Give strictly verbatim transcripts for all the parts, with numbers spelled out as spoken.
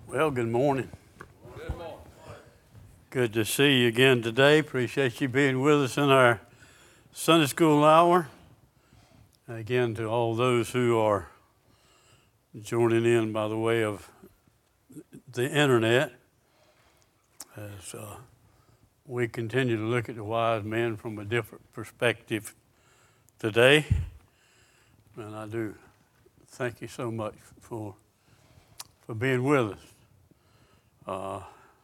Well, good morning. Good to see you again today. Appreciate you being with us in our Sunday school hour. Again, to all those who are joining in by the way of the internet, as uh, we continue to look at the wise men from a different perspective today. And I do thank you so much for, for being with us. Uh,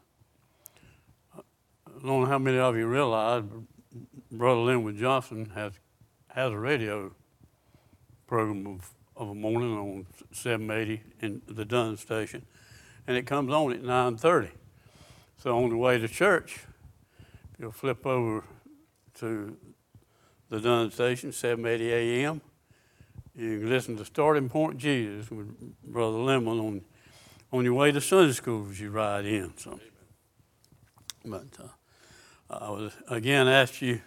I don't know how many of you realize, but Brother Linwood Johnson has has a radio program of, of a morning on seven eighty in the Dunn station, and it comes on at nine thirty. So on the way to church, you'll flip over to the Dunn station, seven eighty A M. You can listen to Starting Point Jesus with Brother Lemon on on your way to Sunday school as you ride in. So, but uh, I was again asked you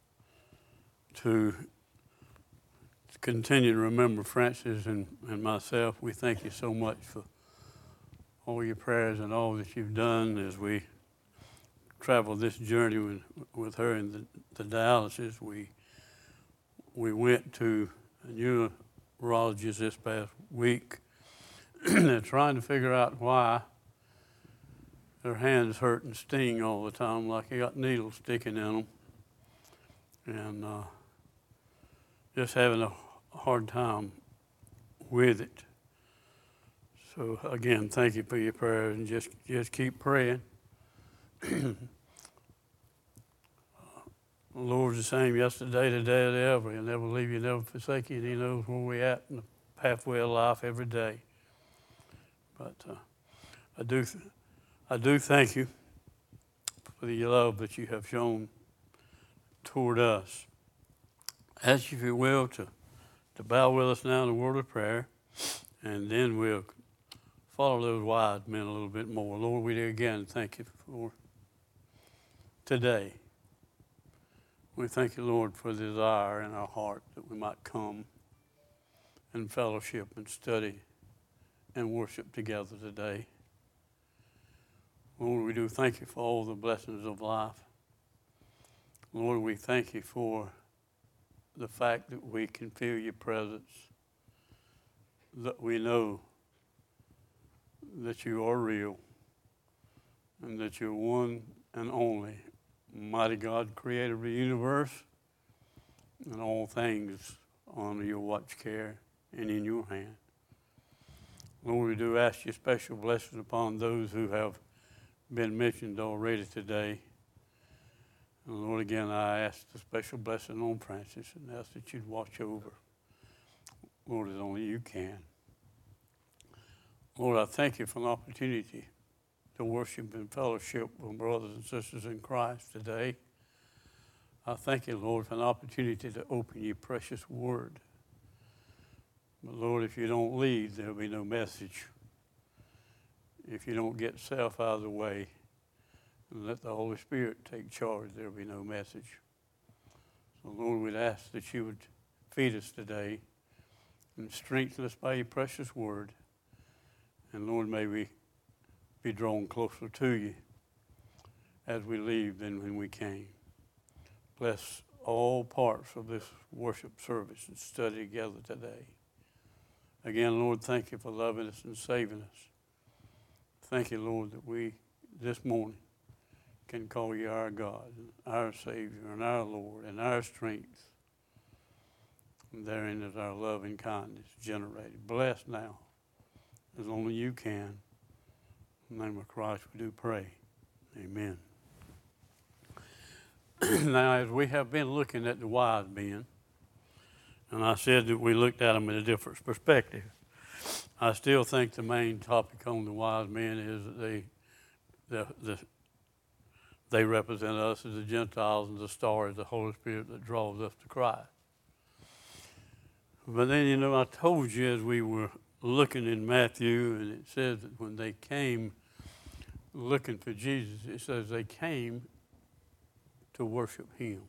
to continue to remember Francis and, and myself. We thank you so much for all your prayers and all that you've done as we travel this journey with, with her in the, the dialysis. We we went to a neurologist this past week. They're trying to figure out why their hands hurt and sting all the time, like they got needles sticking in them, and uh, just having a hard time with it. So again, thank you for your prayers, and just just keep praying. The Lord's the same yesterday, today, and ever. He'll never leave you, never forsake you, and He knows where we're at in the pathway of life every day. But uh, I do, th- I do thank you for the love that you have shown toward us. Ask you, if you will, to, to bow with us now in a word of prayer, and then we'll follow those wise men a little bit more. Lord, we do again thank you for today. We thank you, Lord, for the desire in our heart that we might come and fellowship and study and worship together today. Lord, we do thank you for all the blessings of life. Lord, we thank you for the fact that we can feel your presence, that we know that you are real, and that you're one and only mighty God, creator of the universe, and all things under your watch care and in your hand. Lord, we do ask you special blessings upon those who have been mentioned already today. And Lord, again, I ask the special blessing on Francis and ask that you'd watch over. Lord, as only you can. Lord, I thank you for an opportunity to worship and fellowship with brothers and sisters in Christ today. I thank you, Lord, for an opportunity to open your precious word. But Lord, if you don't lead, there'll be no message. If you don't get self out of the way and let the Holy Spirit take charge, there'll be no message. So Lord, we'd ask that you would feed us today and strengthen us by your precious word. And Lord, may we be drawn closer to you as we leave than when we came. Bless all parts of this worship service and study together today. Again, Lord, thank you for loving us and saving us. Thank you, Lord, that we this morning can call you our God, our Savior, and our Lord, and our strength. And therein is our love and kindness generated. Bless now, as only you can. In the name of Christ we do pray. Amen. Now, as we have been looking at the wise men, and I said that we looked at them in a different perspective, I still think the main topic on the wise men is that they, the, the, they represent us as the Gentiles, and the star is the Holy Spirit that draws us to Christ. But then, you know, I told you as we were looking in Matthew, and it says that when they came looking for Jesus, it says they came to worship him.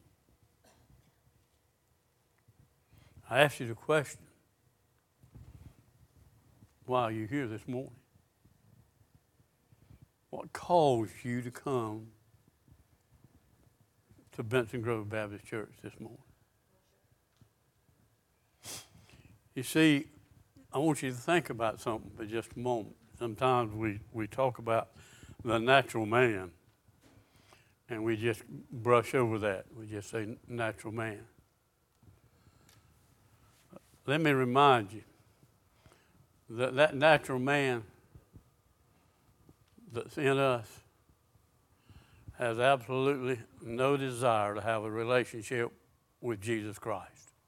I asked you the question, why are you here this morning? What caused you to come to Benson Grove Baptist Church this morning? You see, I want you to think about something for just a moment. Sometimes we, we talk about the natural man, and we just brush over that. We just say natural man. Let me remind you that that natural man that's in us has absolutely no desire to have a relationship with Jesus Christ.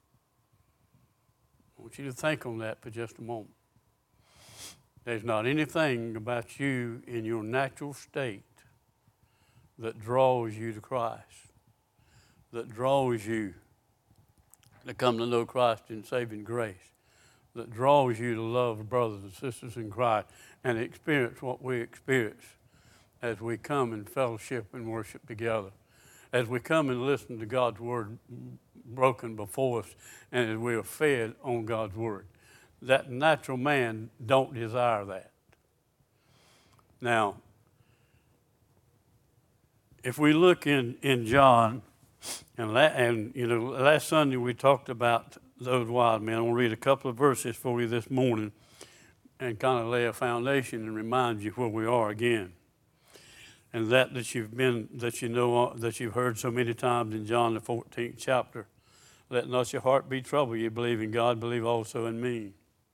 I want you to think on that for just a moment. There's not anything about you in your natural state that draws you to Christ, that draws you to come to know Christ in saving grace, that draws you to love brothers and sisters in Christ and experience what we experience as we come in fellowship and worship together, as we come and listen to God's word broken before us, and as we are fed on God's word. That natural man don't desire that. Now, if we look in, in John, and, la- and you know, last Sunday we talked about those wild men. I'm going to read a couple of verses for you this morning and kind of lay a foundation and remind you where we are again. And that that you've been, that you know, that you've heard so many times in John the fourteenth chapter. Let not your heart be troubled. You believe in God, believe also in me.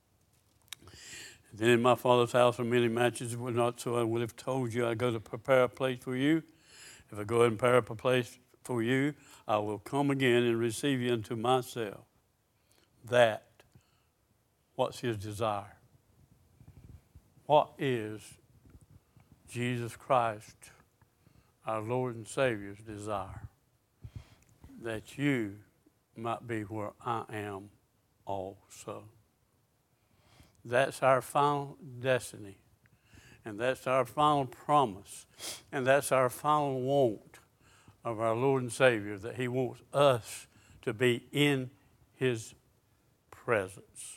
Then in my Father's house are many mansions. If it were not so, I would have told you I go to prepare a place for you. If I go and prepare a place for you, I will come again and receive you unto myself. That, what's his desire? What is Jesus Christ, our Lord and Savior's desire? That you might be where I am also. That's our final destiny. And that's our final promise. And that's our final want of our Lord and Savior, that he wants us to be in his presence.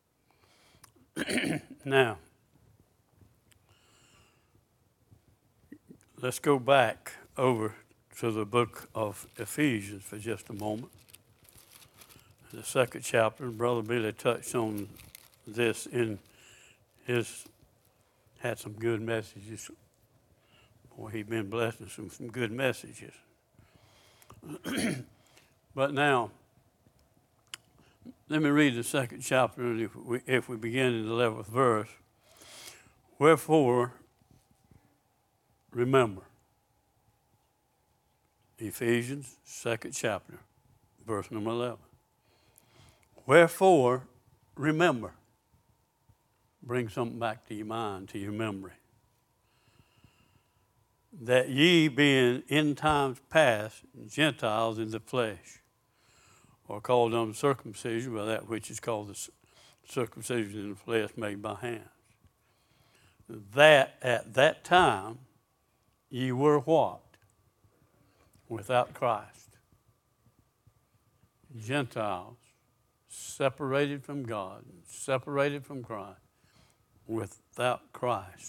Now, let's go back over to the book of Ephesians for just a moment. The second chapter, Brother Billy touched on this in his, had some good messages. Boy, he's been blessed with some, some good messages. But now, let me read the second chapter, and if we, if we begin in the eleventh verse. Wherefore, remember. Ephesians, second chapter, verse number eleven. Wherefore, remember. Bring something back to your mind, to your memory. That ye being in times past Gentiles in the flesh, or called uncircumcision by that which is called the circumcision in the flesh made by hands. That at that time ye were what? Without Christ. Gentiles, separated from God, separated from Christ, without Christ.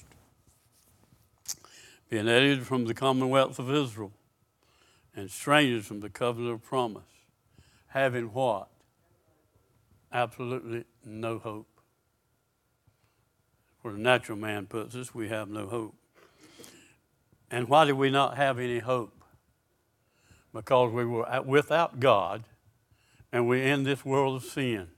Being alienated from the commonwealth of Israel, and strangers from the covenant of promise, having what? Absolutely no hope. Where the natural man puts us, we have no hope. And why do we not have any hope? Because we were without God, and we're in this world of sin.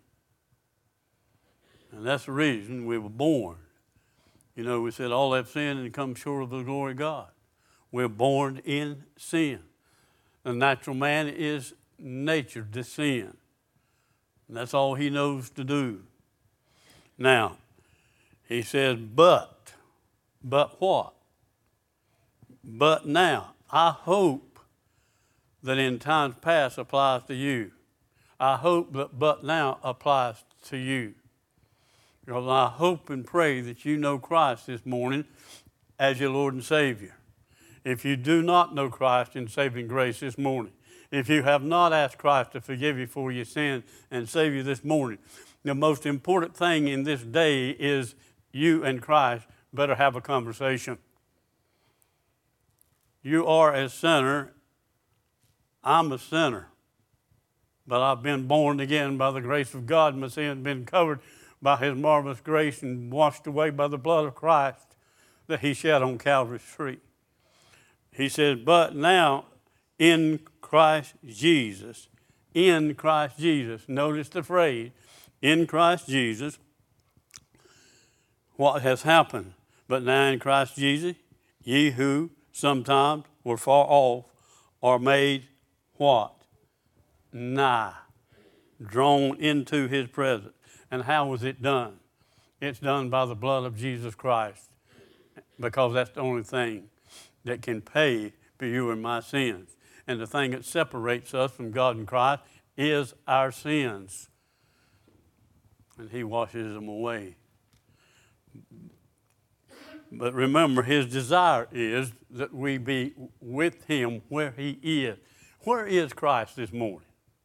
And that's the reason we were born. You know, we said all have sinned and come short of the glory of God. We're born in sin. The natural man is natured to sin. And that's all he knows to do. Now, he says, but, but what? But now, I hope that in times past applies to you. I hope that but now applies to you. Because I hope and pray that you know Christ this morning as your Lord and Savior. If you do not know Christ in saving grace this morning, if you have not asked Christ to forgive you for your sin and save you this morning, the most important thing in this day is you and Christ better have a conversation. You are a sinner. I'm a sinner. But I've been born again by the grace of God. My sin has been covered by his marvelous grace and washed away by the blood of Christ that he shed on Calvary's tree. He said, but now in Christ Jesus, in Christ Jesus, notice the phrase, in Christ Jesus, what has happened? But now in Christ Jesus, ye who sometimes were far off are made what? Nigh, drawn into his presence. And how was it done? It's done by the blood of Jesus Christ, because that's the only thing that can pay for you and my sins. And the thing that separates us from God and Christ is our sins. And he washes them away. But remember, his desire is that we be with him where he is. Where is Christ this morning?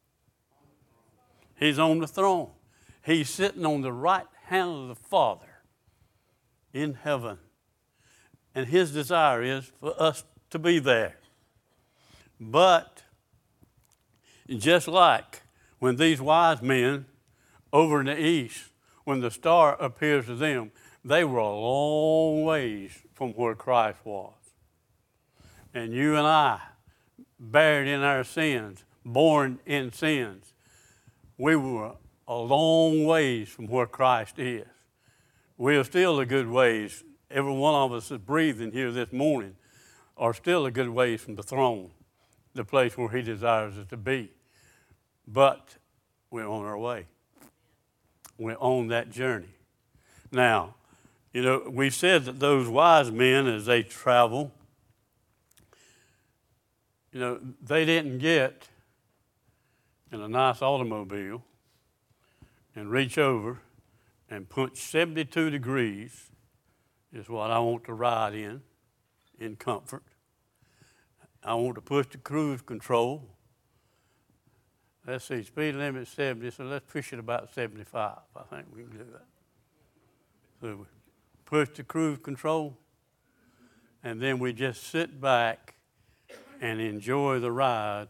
He's on the throne. He's sitting on the right hand of the Father in heaven. And his desire is for us to be there. But just like when these wise men over in the east, when the star appears to them, they were a long ways from where Christ was. And you and I, buried in our sins, born in sins, we were a long ways from where Christ is. We are still a good ways. Every one of us that's breathing here this morning are still a good ways from the throne, the place where he desires us to be. But we're on our way. We're on that journey. Now, you know, we said that those wise men, as they travel, you know, they didn't get in a nice automobile and reach over and punch seventy-two degrees is what I want to ride in, in comfort. I want to push the cruise control. Let's see, speed limit is seventy, so let's push it about seventy-five. I think we can do that. So we push the cruise control, and then we just sit back and enjoy the ride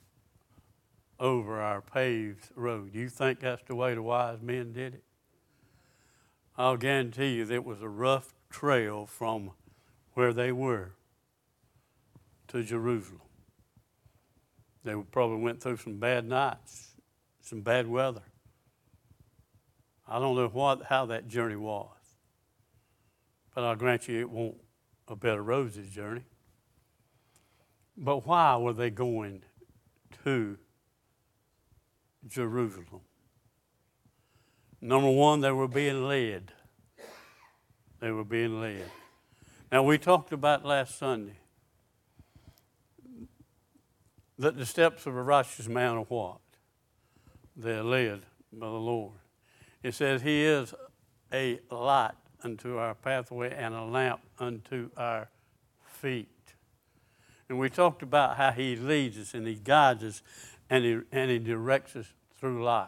over our paved road. You think that's the way the wise men did it? I'll guarantee you that it was a rough trail from where they were to Jerusalem. They probably went through some bad nights, some bad weather. I don't know what how that journey was, but I'll grant you it won't a bed of roses journey. But why were they going to Jerusalem? Number one, they were being led. They were being led. Now, we talked about last Sunday that the steps of a righteous man are what? They're led by the Lord. It says he is a light unto our pathway and a lamp unto our feet. And we talked about how he leads us and he guides us and he, and he directs us through life.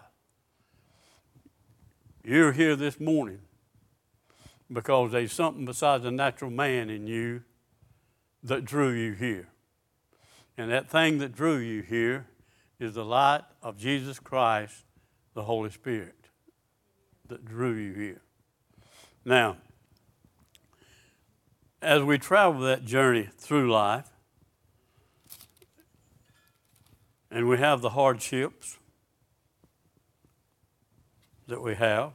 You're here this morning because there's something besides the natural man in you that drew you here. And that thing that drew you here is the light of Jesus Christ, the Holy Spirit, that drew you here. Now, as we travel that journey through life, and we have the hardships that we have,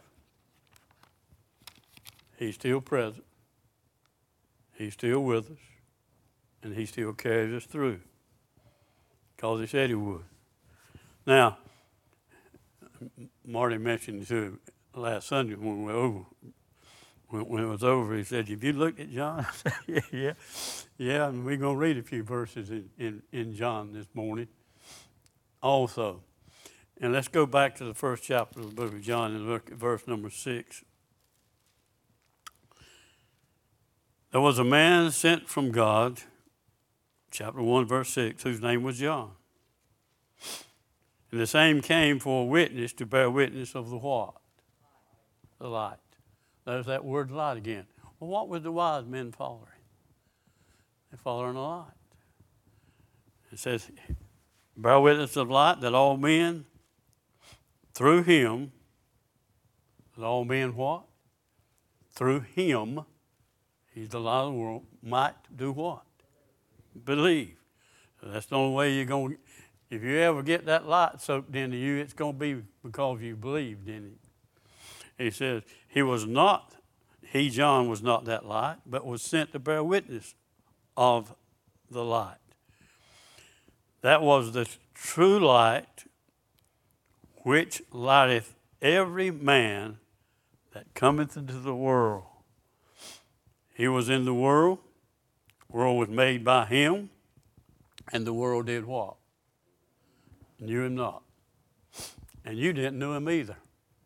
he's still present, he's still with us, and he still carries us through, because he said he would. Now, Marty mentioned to last Sunday when we were over, when, when it was over, he said, "Have you looked at John?" I said, yeah, yeah, yeah, and we're going to read a few verses in, in, in John this morning also. And let's go back to the first chapter of the book of John and look at verse number six. There was a man sent from God, chapter one, verse six, whose name was John. And the same came for a witness to bear witness of the what? The light. There's that word light again. Well, what was the wise men following? They're following the light. It says, bear witness of light that all men through him, that all men what? Through him, he's the light of the world, might do what? Believe. So that's the only way you're going to, if you ever get that light soaked into you, it's going to be because you believed in him. He says, he was not, he, John, was not that light, but was sent to bear witness of the light. That was the true light which lighteth every man that cometh into the world. He was in the world, the world was made by him, and the world did what? Knew him not. And you didn't know him either.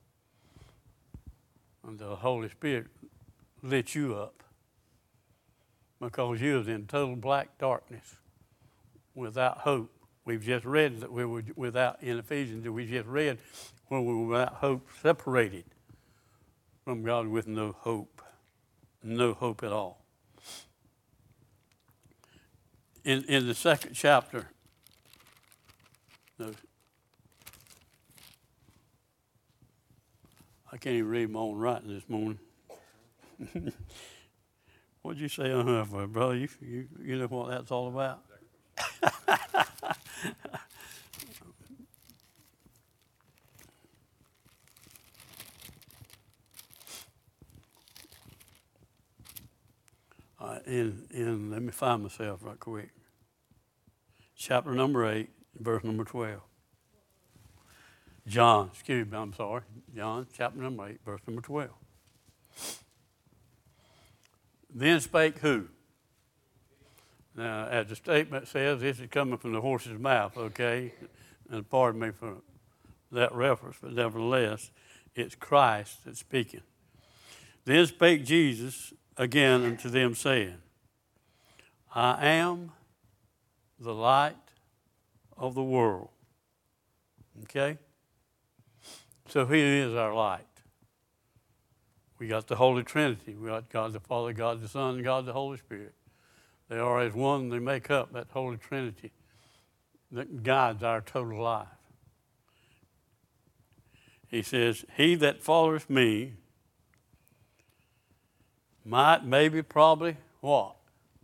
And the Holy Spirit lit you up because you was in total black darkness without hope. We've just read that we were without, in Ephesians, we just read where we were without hope, separated from God with no hope, no hope at all. In, in the second chapter, no, I can't even read my own writing this morning. What'd you say on her for, brother? You, you, you know what that's all about? uh, in, in, let me find myself right quick. Chapter number eight, verse number twelve. John, excuse me, I'm sorry. John, chapter number eight, verse number twelve. Then spake who? Now, as the statement says, this is coming from the horse's mouth, okay? And pardon me for that reference, but nevertheless, it's Christ that's speaking. Then spake Jesus again unto them, saying, I am the light of the world. Okay? So he is our light. We got the Holy Trinity. We got God the Father, God the Son, and God the Holy Spirit. They are as one. They make up that Holy Trinity that guides our total life. He says, he that followeth me might, maybe, probably, what?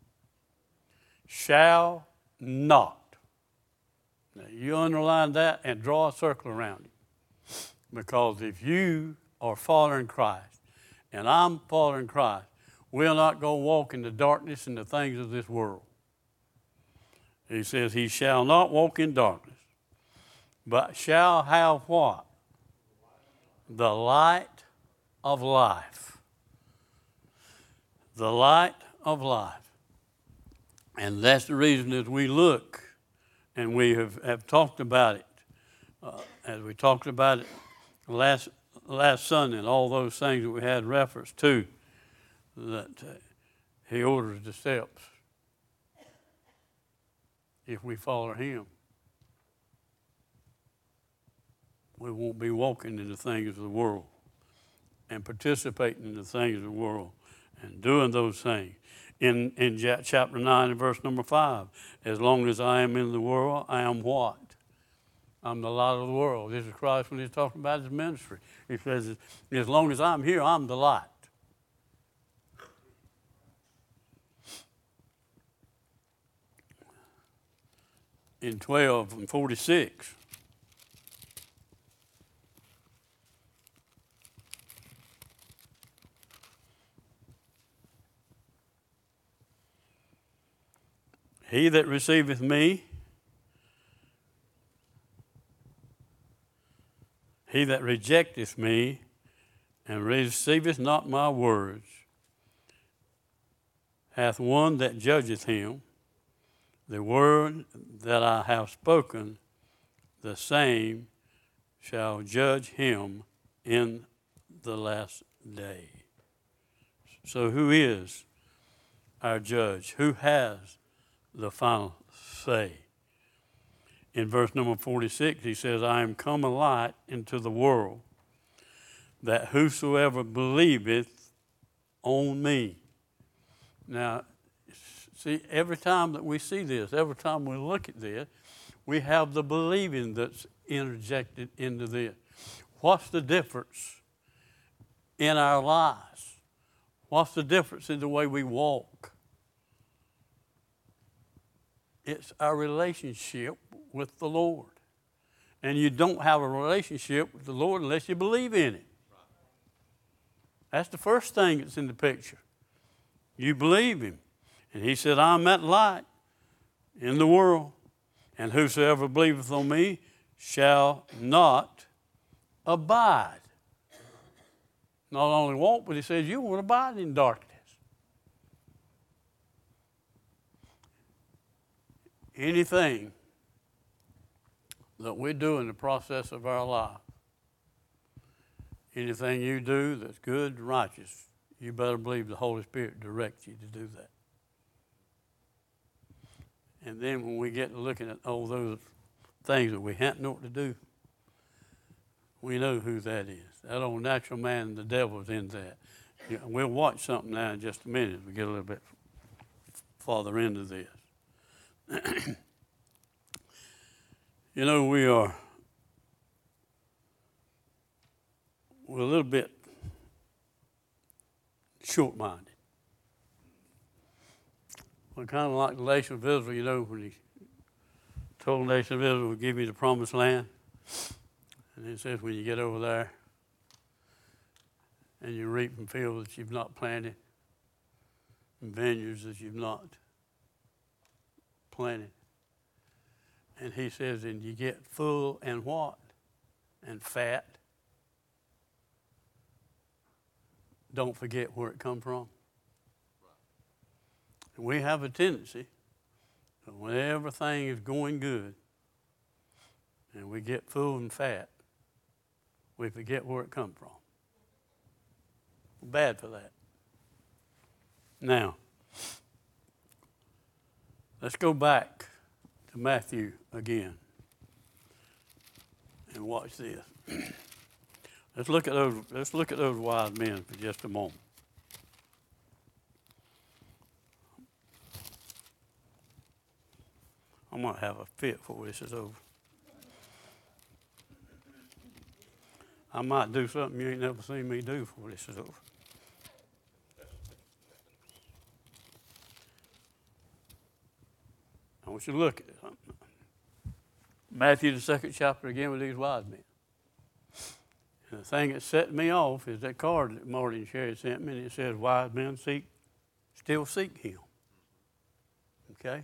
Shall not. Now, you underline that and draw a circle around it. Because if you are following Christ, and I'm following Christ, we'll not go walk in the darkness and the things of this world. He says, he shall not walk in darkness, but shall have what? The light of life. The light of life. And that's the reason as we look, and we have, have talked about it, uh, as we talked about it last last Sunday, and all those things that we had reference to, that uh, he orders the steps if we follow him. We won't be walking in the things of the world and participating in the things of the world and doing those things. In, in chapter nine and verse number five, as long as I am in the world, I am what? I'm the light of the world. This is Christ when he's talking about his ministry. He says, as long as I'm here, I'm the light. In twelve and forty-six, he that receiveth me, he that rejecteth me and receiveth not my words hath one that judgeth him. The word that I have spoken, the same shall judge him in the last day. So who is our judge? Who has the final say? In verse number forty-six, he says, I am come a light into the world, that whosoever believeth on me. Now, See, every time that we see this, every time we look at this, we have the believing that's interjected into this. What's the difference in our lives? What's the difference in the way we walk? It's our relationship with the Lord. And you don't have a relationship with the Lord unless you believe in Him. That's the first thing that's in the picture. You believe Him. And He said, I'm that light in the world, and whosoever believeth on me shall not abide. Not only walk, but He says you won't abide in darkness. Anything that we do in the process of our life, anything you do that's good and righteous, you better believe the Holy Spirit directs you to do that. And then when we get to looking at all those things that we hadn't know what to do, we know who that is. That old natural man and the devil's in that. Yeah, we'll watch something now in just a minute as we get a little bit farther into this. You know, we are we're a little bit short-minded. We're kind of like the nation of Israel, you know, when He told the nation of Israel, we'll give you the promised land. And it says when you get over there and you reap from fields that you've not planted, and vineyards that you've not planted. And He says, and you get full and what? And fat. Don't forget where it come from. And we have a tendency that when everything is going good and we get full and fat, we forget where it come from. We're bad for that. Now, let's go back to Matthew again and watch this. Let's look at those, let's look at those wise men for just a moment. I might have a fit before this is over. I might do something you ain't never seen me do before this is over. I want you to look at it. Matthew, the second chapter, again with these wise men. And the thing that set me off is that card that Marty and Sherry sent me, and it says, wise men seek, still seek Him. Okay?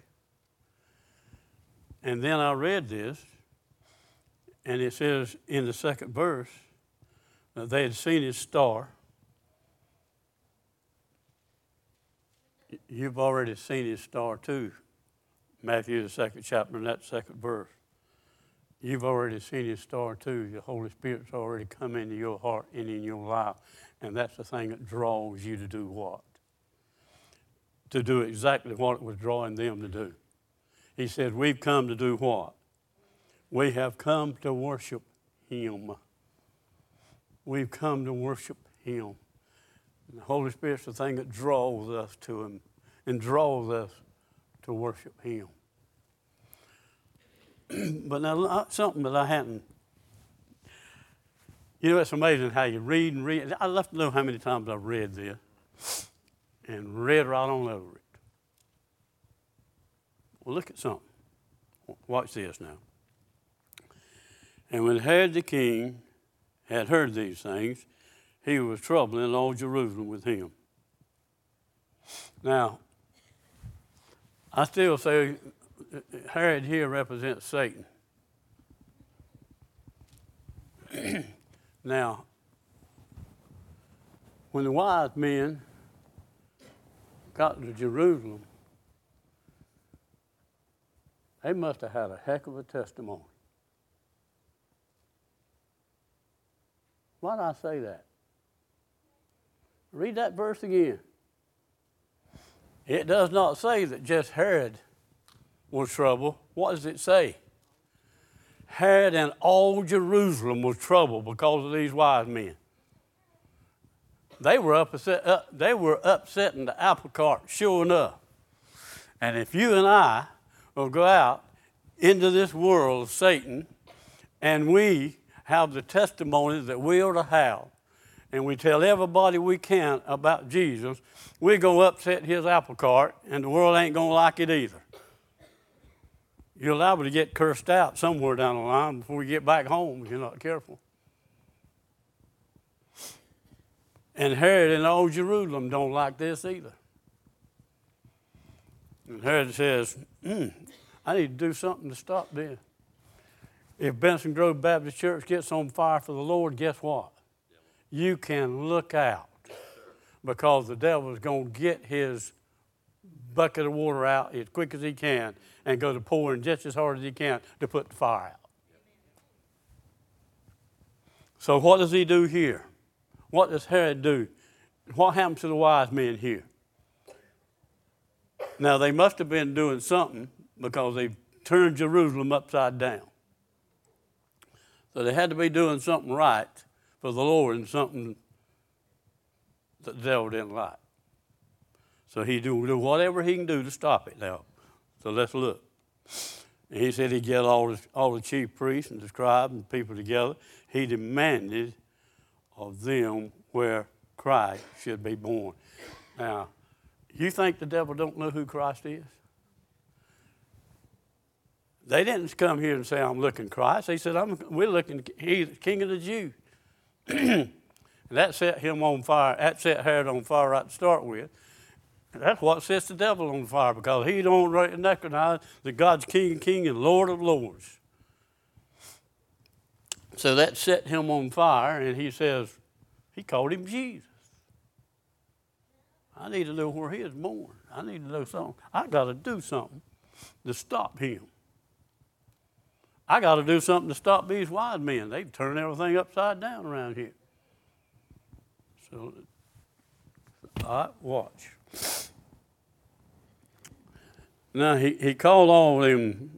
And then I read this, and it says in the second verse that they had seen His star. You've already seen His star too. Matthew, the second chapter, and that second verse. You've already seen His star too. The Holy Spirit's already come into your heart and in your life. And that's the thing that draws you to do what? To do exactly what it was drawing them to do. He said, we've come to do what? We have come to worship Him. We've come to worship Him. And the Holy Spirit's the thing that draws us to Him and draws us to worship Him. But now, something that I hadn't, you know, it's amazing how you read and read. I'd love to know how many times I've read this and read right on over it. Well, look at something. Watch this now. And when Herod the king had heard these things, he was troubling all Jerusalem with him. Now, I still say Herod here represents Satan. Now, when the wise men got to Jerusalem, they must have had a heck of a testimony. Why did I say that? Read that verse again. It does not say that just Herod was trouble. What does it say? Herod and all Jerusalem was trouble because of these wise men. They were upset, uh, they were upsetting the apple cart, sure enough. And if you and I will go out into this world of Satan, and we have the testimony that we ought to have, and we tell everybody we can about Jesus, we're going to upset his apple cart, and the world ain't going to like it either. You're liable to get cursed out somewhere down the line before you get back home if you're not careful. And Herod in old Jerusalem don't like this either. And Herod says, mm, I need to do something to stop this. If Benson Grove Baptist Church gets on fire for the Lord, guess what? You can look out, because the devil is going to get his bucket of water out as quick as he can and go to pouring just as hard as he can to put the fire out. So what does he do here? What does Herod do? What happens to the wise men here? Now, they must have been doing something, because they've turned Jerusalem upside down. So they had to be doing something right for the Lord, and something that the devil didn't like. So he do, do whatever he can do to stop it now. So let's look. And he said he'd get all the, all the chief priests and the scribes and people together. He demanded of them where Christ should be born. Now, you think the devil don't know who Christ is? They didn't come here and say, I'm looking Christ. They said, I'm, we're looking, he's King of the Jews. And that set him on fire. That set Herod on fire right to start with. That's what sets the devil on fire, because he don't recognize that God's King and King and Lord of Lords. So that set him on fire, and he says, he called him Jesus. I need to know where he is born. I need to know something. I got to do something to stop him. I got to do something to stop these wise men. They've turned everything upside down around here. So, all right, watch. Now, he, he called all them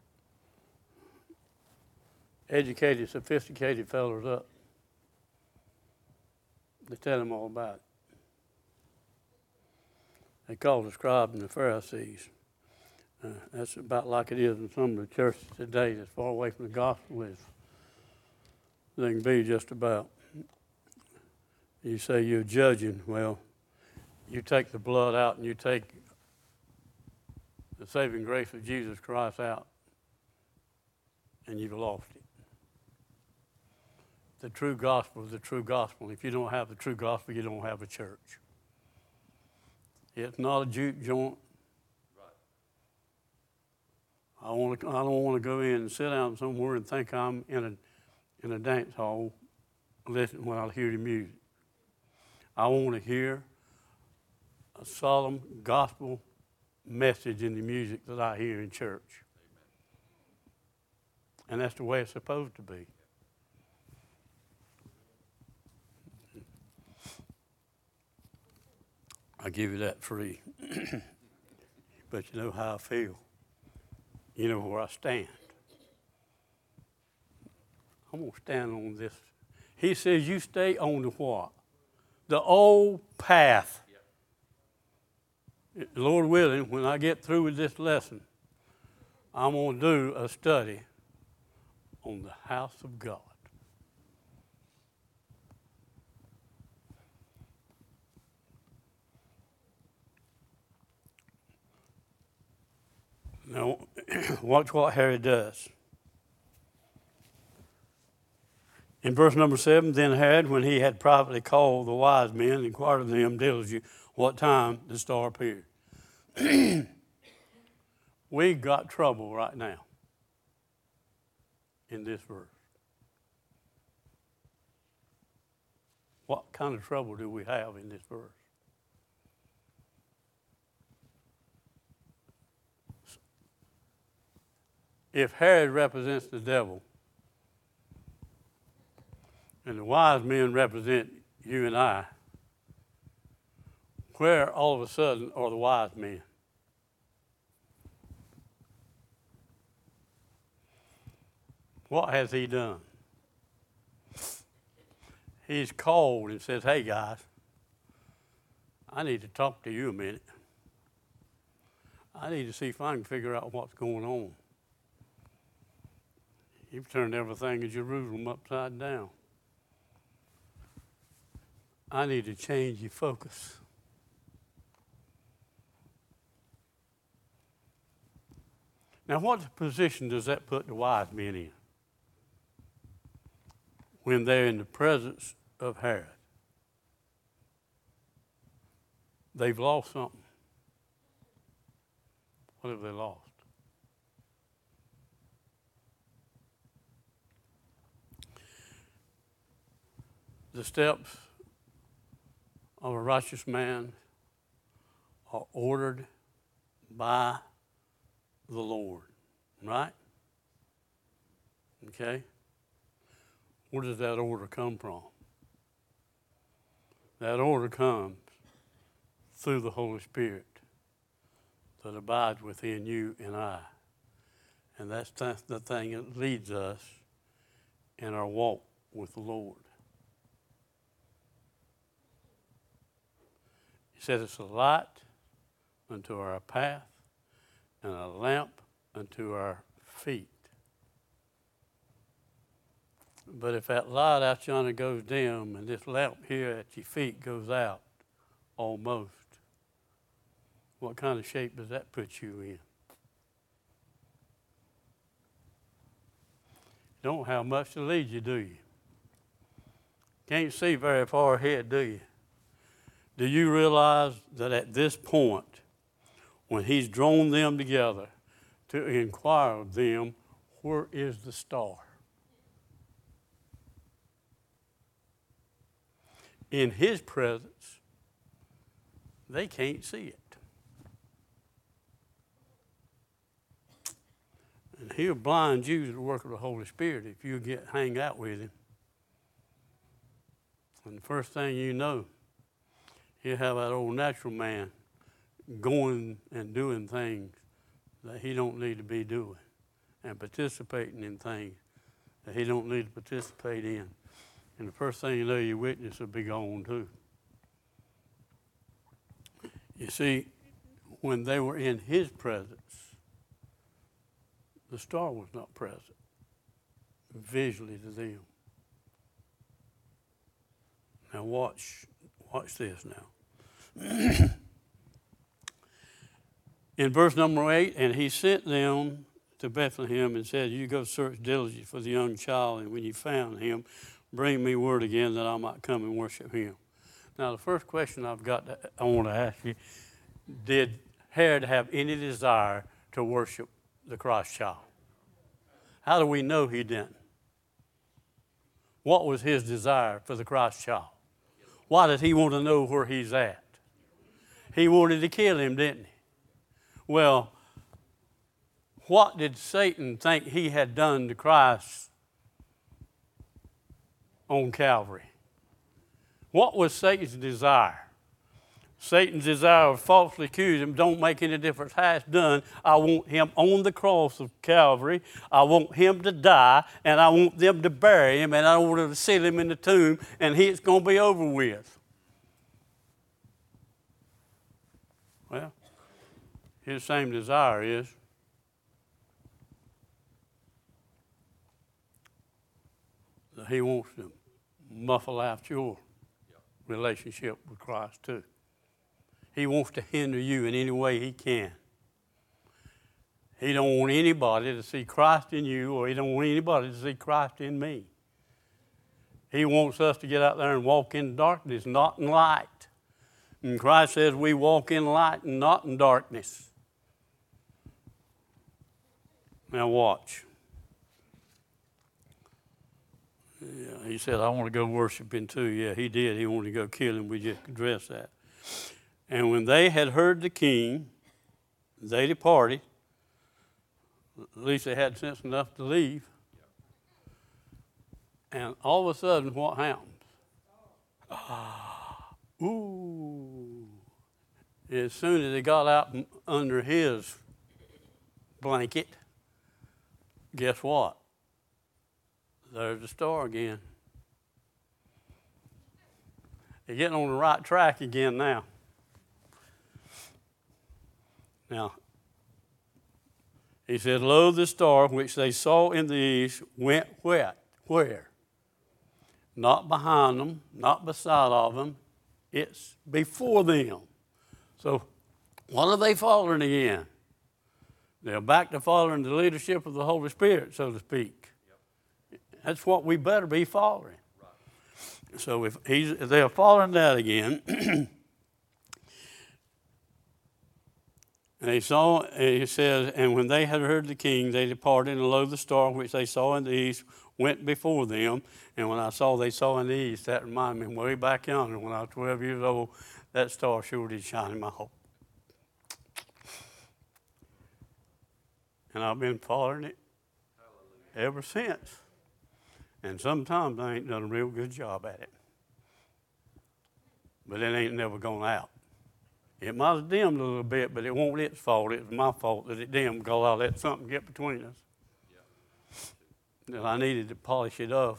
educated, sophisticated fellows up to tell them all about it. They called the scribes and the Pharisees. Uh, that's about like it is in some of the churches today that's far away from the gospel as they can be just about. You say you're judging. Well, you take the blood out and you take the saving grace of Jesus Christ out, and you've lost it. The true gospel is the true gospel. If you don't have the true gospel, you don't have a church. It's not a juke joint. I want to, I don't want to go in and sit down somewhere and think I'm in a in a dance hall, listen when I hear the music. I want to hear a solemn gospel message in the music that I hear in church. Amen. And that's the way it's supposed to be. I give you that free. But you know how I feel. You know where I stand. I'm going to stand on this. He says you stay on the what? The old path. Yep. Lord willing, when I get through with this lesson, I'm going to do a study on the house of God. Now, watch what Herod does. In verse number seven, then Herod, when he had privately called the wise men, inquired of them diligently what time the star appeared. We got trouble right now in this verse. What kind of trouble do we have in this verse? If Herod represents the devil, and the wise men represent you and I, where all of a sudden are the wise men? What has he done? He's called and says, hey guys, I need to talk to you a minute. I need to see if I can figure out what's going on. You've turned everything in Jerusalem upside down. I need to change your focus. Now, what position does that put the wise men in when they're in the presence of Herod? They've lost something. What have they lost? The steps of a righteous man are ordered by the Lord, right? Okay? Where does that order come from? That order comes through the Holy Spirit that abides within you and I. And that's the thing that leads us in our walk with the Lord. He said it's a light unto our path and a lamp unto our feet. But if that light out yonder goes dim and this lamp here at your feet goes out almost, what kind of shape does that put you in? You don't have much to lead you, do you? Can't see very far ahead, do you? Do you realize that at this point, when he's drawn them together to inquire of them, where is the star? In his presence, they can't see it. And he'll blind you to the work of the Holy Spirit if you get hang out with him. And the first thing you know, he'll have that old natural man going and doing things that he don't need to be doing and participating in things that he don't need to participate in. And the first thing you know, your witness will be gone too. You see, when they were in his presence, the star was not present visually to them. Now watch, watch this now. In verse number eight, and he sent them to Bethlehem and said, you go search diligently for the young child, and when you found him, bring me word again that I might come and worship him. Now the first question I've got to, I want to ask you, did Herod have any desire to worship the Christ child? How do we know he didn't? What was his desire for the Christ child? Why did he want to know where he's at? He wanted to kill him, didn't he? Well, what did Satan think he had done to Christ on Calvary? What was Satan's desire? Satan's desire of falsely accuse him don't make any difference how it's done. I want him on the cross of Calvary. I want him to die, and I want them to bury him, and I want them to seal him in the tomb, and he, it's going to be over with. Well, his same desire is that he wants to muffle out your relationship with Christ too. He wants to hinder you in any way he can. He don't want anybody to see Christ in you, or he don't want anybody to see Christ in me. He wants us to get out there and walk in darkness, not in light. And Christ says we walk in light and not in darkness. Now watch. Yeah, he said, I want to go worship him too. Yeah, he did. He wanted to go kill him. We just addressed that. And when they had heard the king, they departed. At least they had sense enough to leave. And all of a sudden, what happens? Ah, ooh. As soon as they got out under his blanket, guess what? There's the star again. They're getting on the right track again now. Now, He said, lo, the star which they saw in the east went where? Where? Not behind them, not beside of them. It's before them. So what are they following again? They're back to following the leadership of the Holy Spirit, so to speak. Yep. That's what we better be following. Right. So if, he's, if they're following that again, and they saw, he says, and when they had heard the king, they departed, and lo, the star which they saw in the east went before them. And when I saw they saw in the east, that reminded me way back yonder when I was twelve years old, that star sure did shine in my hope. And I've been following it ever since. And sometimes I ain't done a real good job at it. But it ain't never gone out. It might have dimmed a little bit, but it won't its fault. It's my fault that it dimmed because I let something get between us. Yeah. That I needed to polish it off.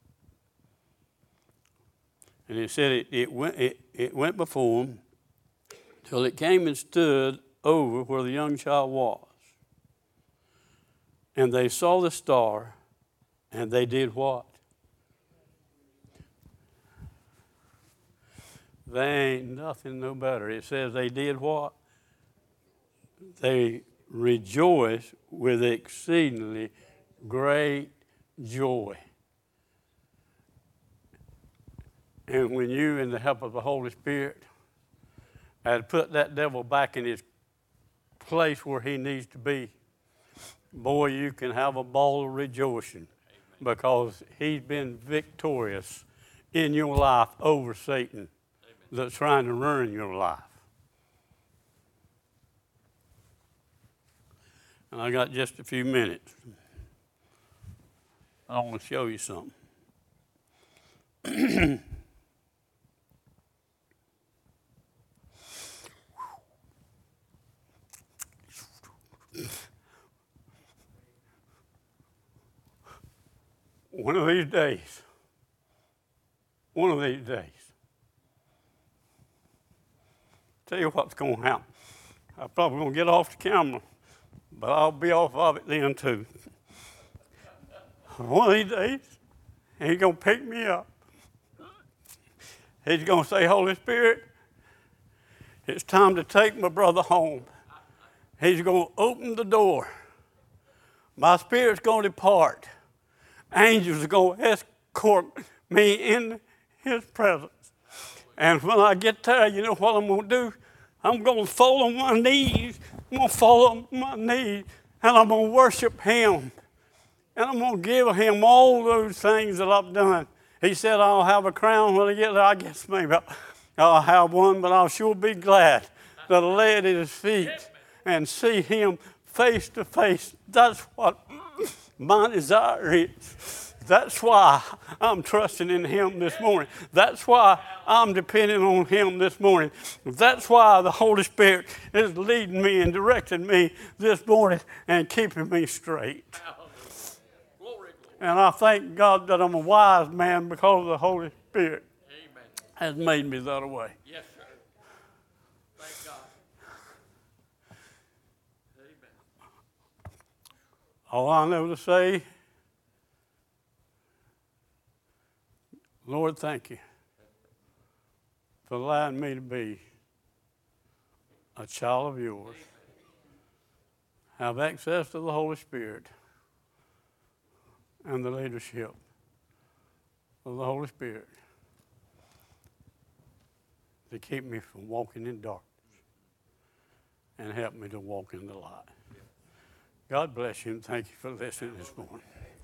And it said it, it, went, it, it went before them till it came and stood over where the young child was. And they saw the star, and they did what? They ain't nothing no better. It says they did what? They rejoiced with exceedingly great joy. And when you, in the help of the Holy Spirit, had put that devil back in his place where he needs to be, boy, you can have a ball of rejoicing. Amen. Because he's been victorious in your life over Satan. Amen. That's trying to ruin your life. And I got just a few minutes. I want to show you something. One of these days, one of these days, tell you what's going to happen. I'm probably going to get off the camera, but I'll be off of it then too. One of these days, he's going to pick me up. He's going to say, Holy Spirit, it's time to take my brother home. He's going to open the door. My spirit's going to depart. Angels are going to escort me in his presence. And when I get there, you know what I'm going to do? I'm going to fall on my knees. I'm going to fall on my knees, and I'm going to worship him. And I'm going to give him all those things that I've done. He said I'll have a crown when I get there. I guess maybe I'll have one, but I'll sure be glad that I lay at his feet and see him face to face. That's what my desire is. That's why I'm trusting in him this morning. That's why I'm depending on him this morning. That's why the Holy Spirit is leading me and directing me this morning and keeping me straight. And I thank God that I'm a wise man because the Holy Spirit Amen. Has made me that way. Yes, sir. Thank God. Amen. All I know to say, Lord, thank you for allowing me to be a child of yours. Have access to the Holy Spirit and the leadership of the Holy Spirit to keep me from walking in darkness and help me to walk in the light. God bless you and thank you for listening this morning.